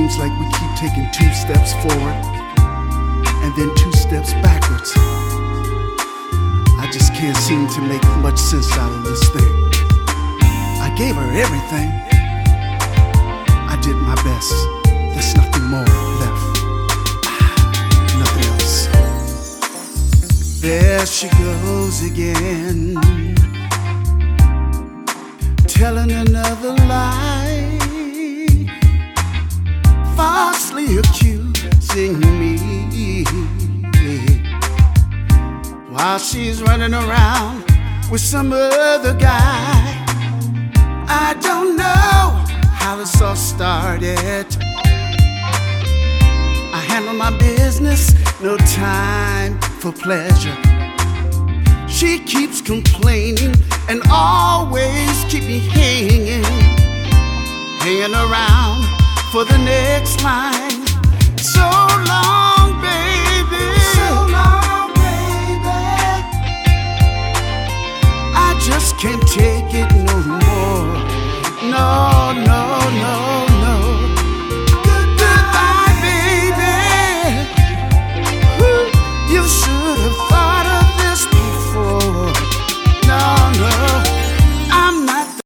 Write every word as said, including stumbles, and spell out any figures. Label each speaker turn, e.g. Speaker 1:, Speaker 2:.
Speaker 1: seems like we keep taking two steps forward and then two steps backwards. I just can't seem to make much sense out of this thing. I gave her everything. I did my best. There's nothing more left. Nothing else. There she goes again, telling another lie, falsely accusing me, while she's running around with some other guy. I don't know how this all started. I handle my business, no time for pleasure. She keeps complaining and always keep me hanging, hanging around for the next line. So long.